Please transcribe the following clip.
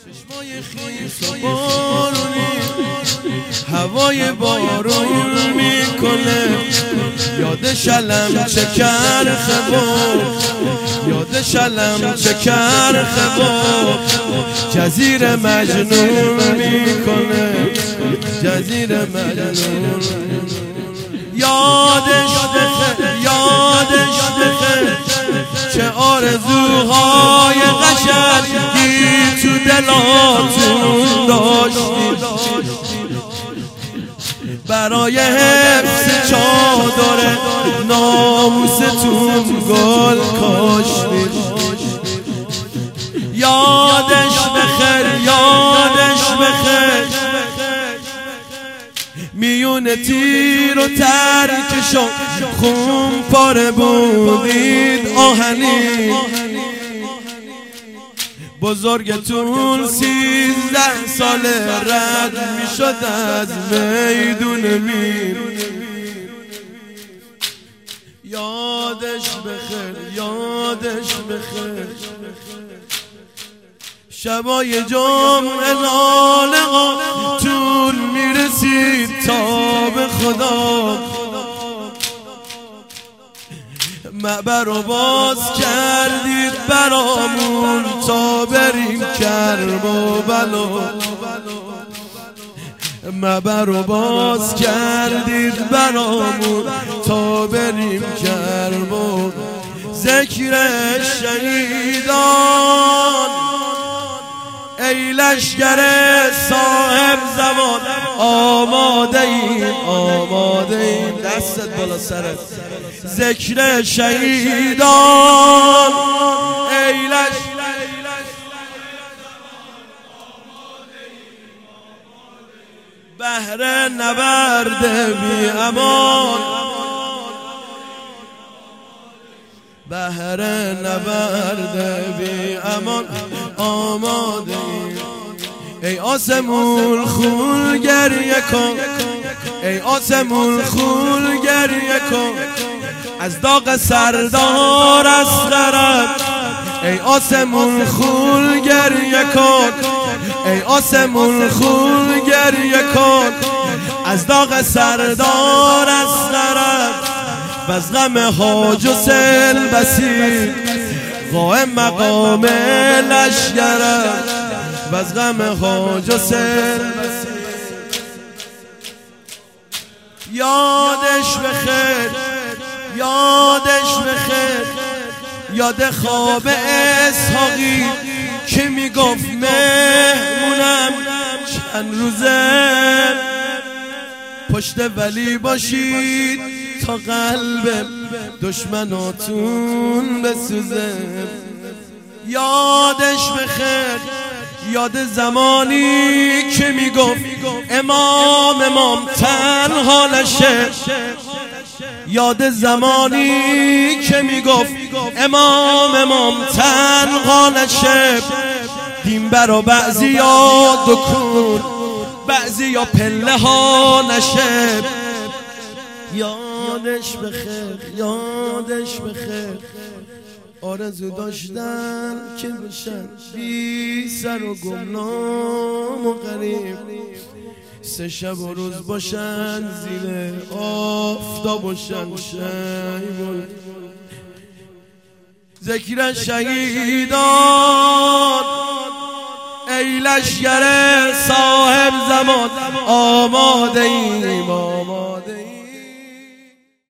چشمای خیس و بارونی هوای بارون میکنه، یاد شلم چه کرخه بود، یاد شلم چه کرخه بود، جزیره مجنون میکنه، جزیره مجنون. یادش بخیر، یادش بخیر، چه آرزوهای قشنگی تو دلاتون داشتید، برای حفظ چادر ناموستون گل کاشتید. یادش بخیر، یادش بخیر، میون تیر و ترکشو خون پاره بودید آهنی، بزرگتون 13 ساله رد میشد از میدون میر. یادش بخیر، یادش بخیر، شبای جمعه نالقا طول میرسید تا به خدا، معبر رو باز کردید برامون تا بریم کرب و بلا، معبر رو باز کردید برامون تا بریم کرب و ذکر شهیدان. ای لشکر صاحب زمان آماده ایم، آماده ایم، دستت بالا سرت، ذکر شهیدان. ای لشکر بهر نبرد بی امان، بهر نبرد بی امان آماده ایم. ای آسمون خون گریه کن، ای آسمون خون گریه کن، از داغ سردار اصغرت. ای آسمون خون گریه کن، ای آسمون خون گریه کن، از داغ سردار اصغرت. و از غم حاج حسین بسی قائم مقام لشکرت، و از غم حاج حسین بسی. یادش بخیر، یادش بخیر، یاد خواب اسحاقی که میگفت مهمونم چند روزه پشت ولی باشید تا قلب دشمناتون بسوزه. یادش بخیر، یاد زمانی که میگفت امام تنها لشه، یاد زمانی که میگفت امام تنها لشه، دین برا بعضی ها دکون بعضی ها پله ها نشه. یادش بخیر، یادش بخیر، آرزو داشتن که بشن بی سر و گمنام و غریب، 3 شب و روز باشن زیر آفتاب و شمشیبون. ذکر شهیدان، ای لشکر صاحب زمان آماده ایم.